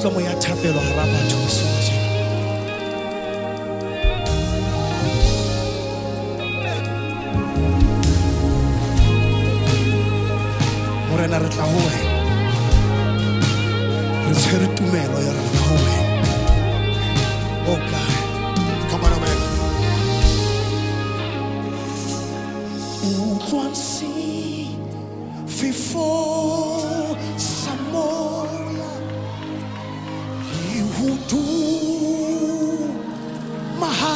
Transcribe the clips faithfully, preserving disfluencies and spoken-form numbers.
utlwa moya thapelo hara batho bosigo jena. Morena re tla ho wena, re tshwere tumelo ya rona ho wena. Oh God, come on, amen. Utlwansi fifo samoya ihudu maha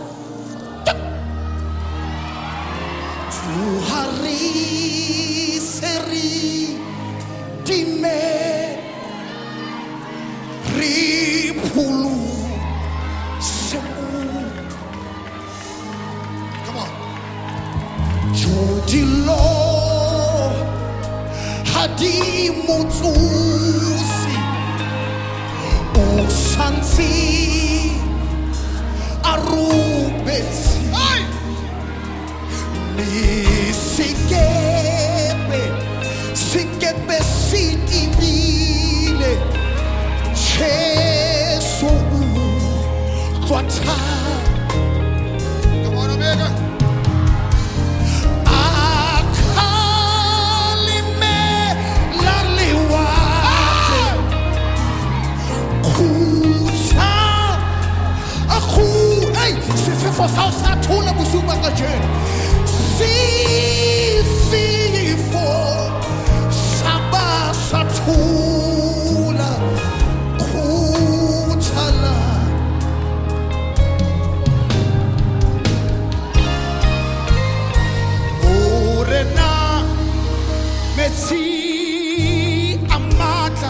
tuhari seri dime ripulu semu. Come on. Jodilo hadi mutsusi usansi arubetsi nisikebe sikebe sitibile Jesu kwata. Come on, Omega. For South Satula Busuma Gajen. See, see, for Saba Satula Kutala. Orena Metsi Amata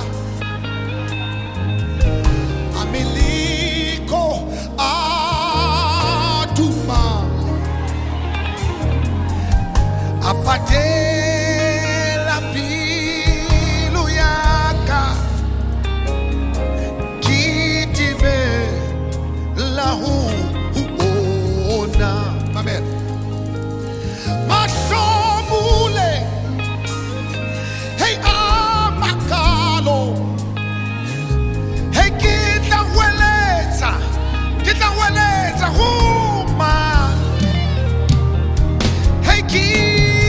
Ameliko Afatela pilu yaka kitibe lahu uona. Amen. Masomule hey amakalo hey kita weleza kita weleza huma hey kita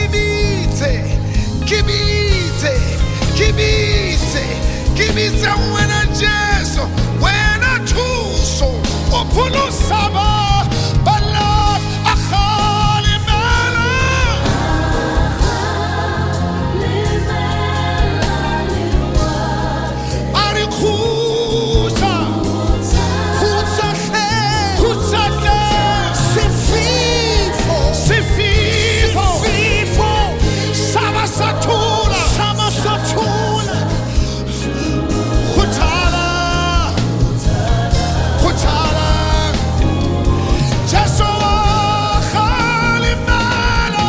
Kibite, kibite, kibite wena Jesu, wena tuso, opulu saba, bala, akhali mela. Arikusa, kusa se, kusa se, sififo, sififo, sififo. Sama Satula, Sama Satula, Hutala, Hutala, Jesua Khalimala,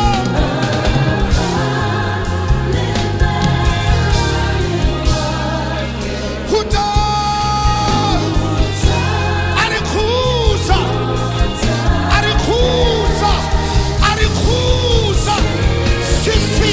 Huta, Arikusa, Arikusa, Arikusa, Sifi.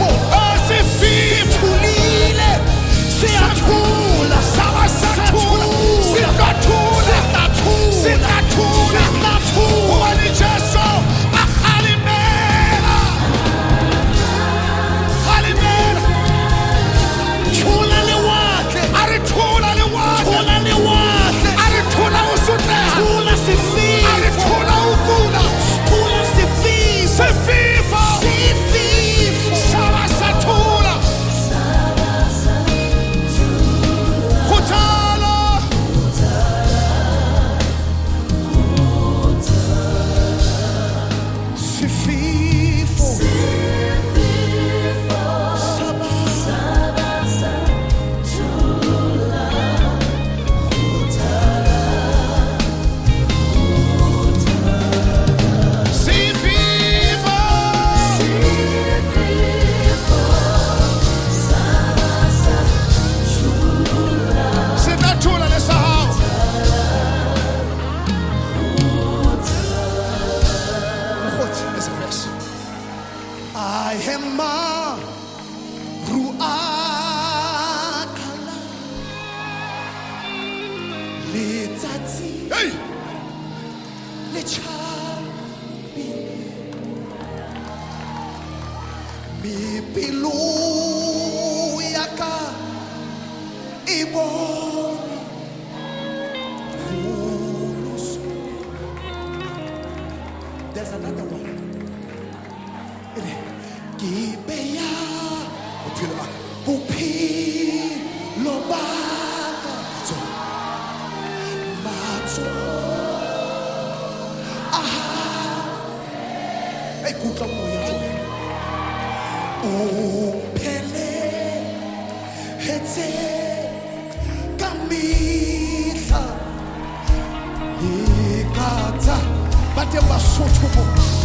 Hema, Ruakala, There's another one. Gibeya Bupi Lobaka Mato Aha Ekuta moya Upele Hete Kamisa Ikata Bate Basotomo